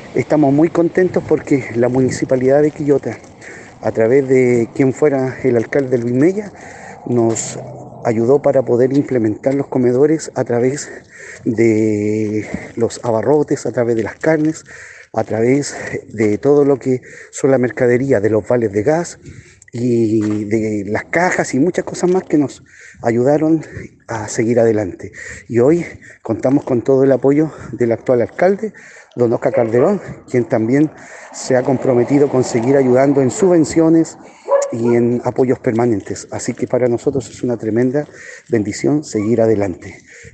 Estamos muy contentos porque la Municipalidad de Quillota, a través de quien fuera el alcalde Luis Mella, nos ayudó para poder implementar los comedores a través de los abarrotes, a través de las carnes, a través de todo lo que son la mercadería, de los vales de gas y de las cajas y muchas cosas más que nos ayudaron a seguir adelante. Y hoy contamos con todo el apoyo del actual alcalde, don Oscar Calderón, quien también se ha comprometido con seguir ayudando en subvenciones y en apoyos permanentes. Así que para nosotros es una tremenda bendición seguir adelante.